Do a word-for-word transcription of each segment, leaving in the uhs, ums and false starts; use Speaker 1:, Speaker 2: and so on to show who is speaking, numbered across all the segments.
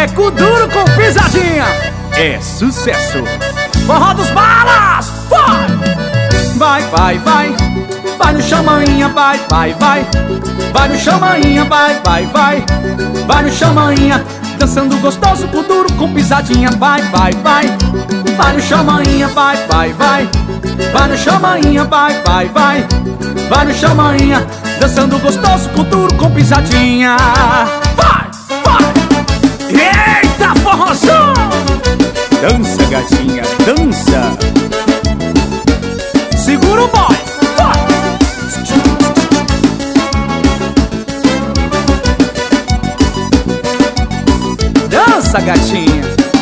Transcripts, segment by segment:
Speaker 1: É cu duro com pisadinha, é sucesso. Forró dos balas, vai! Vai, vai, vai. Vai no chão, maninha, vai, vai, vai. Vai no chão, maninha, vai, vai, vai. Vai no chão, maninha, dançando gostoso, cu duro com pisadinha. Vai, vai, vai. Vai no chão, maninha, vai, vai, vai. Vai no chão, maninha, vai, vai, vai. Vai no chão, maninha, dançando gostoso, cu duro com pisadinha. Vai, vai. Eita, forrozão!
Speaker 2: Dança, gatinha, dança.
Speaker 1: Segura o boy, vai! Dança, gatinha.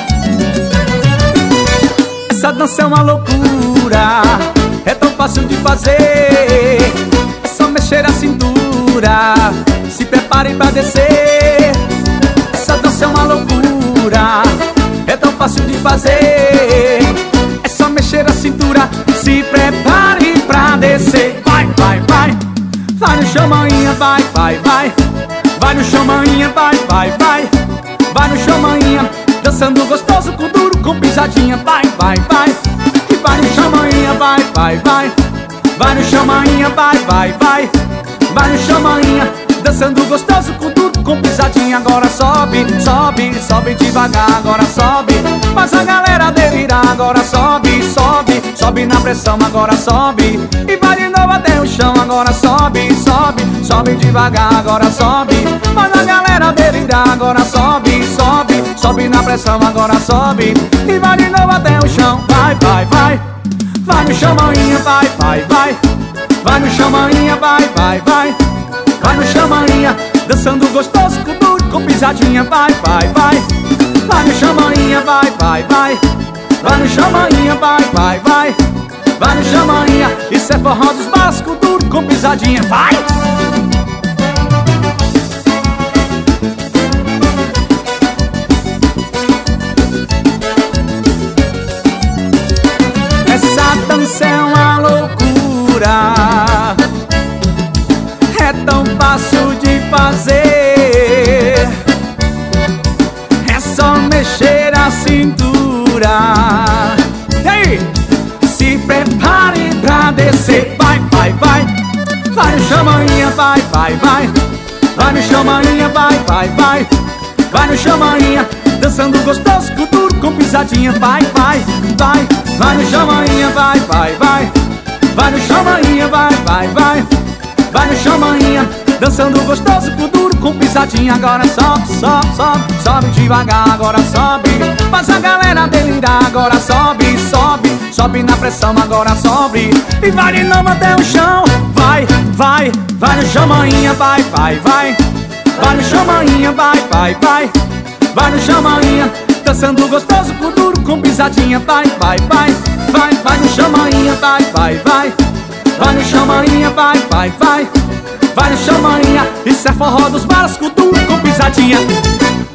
Speaker 1: Essa dança é uma loucura, é tão fácil de fazer. É só mexer a cintura, se preparem pra descer. Essa dança é uma loucura, é tão fácil de fazer. É só mexer a cintura, se prepare pra descer. Vai, vai, vai. Vai no chão, maninha, vai, vai, vai. Vai no chão, maninha, vai, vai, vai. Vai no chão, maninha, dançando gostoso, com duro, com pisadinha. Vai, vai, vai. E vai no chão, maninha, vai, vai, vai. Vai no chão, maninha, vai, vai, vai. Vai no chão, maninha, dançando gostoso, com duro, com pisadinha. Agora sobe, sobe, sobe devagar. Agora sobe, faz a galera delirar. Agora sobe, sobe, sobe na pressão. Agora sobe, e vai de novo até o chão. Agora sobe, sobe, sobe devagar. Agora sobe, faz a galera delirar. Agora sobe, sobe, sobe na pressão. Agora sobe, e vai de novo até o chão. Vai, vai, vai. Vai no chão, maninha, vai, vai, vai. Vai no chão, maninha, vai, vai, vai. Vai no chão, maninha, dançando gostoso, com duro, com pisadinha. Vai, vai, vai. Vai no chão, maninha, vai, vai, vai. Vai no chão, maninha, vai, vai, vai. Vai no chão, maninha, isso é forró dos balas, com duro, com pisadinha. Vai! Essa dança é uma loucura, é tão fácil de fazer. É só mexer a cintura. E aí? Se prepare pra descer. Vai, vai, vai. Vai no chão, maninha, vai, vai, vai. Vai no chão, maninha, vai, vai, vai. Vai no chão, maninha, dançando gostoso, com duro, com pisadinha. Vai, vai, vai. Vai no chão, maninha, vai, vai, vai. Vai no chão, maninha, vai, vai, vai. Vai no chão, maninha, dançando gostoso, com duro, com pisadinha. Agora sobe, sobe, sobe, sobe devagar. Agora sobe, faz a galera delirar. Agora sobe, sobe, sobe na pressão. Agora sobe, e vai de novo até o chão. Vai, vai, vai no chão, maninha, vai, vai, vai. Vai no chão, maninha, vai, vai, vai. Vai no chão, maninha, dançando gostoso, com duro, com pisadinha. Vai, vai, vai. Vai, vai no chão, maninha, vai, vai, vai. Vai no chão, maninha, vai, vai, vai. Vai no chão, maninha, isso é forró dos balas, com duro, com pisadinha.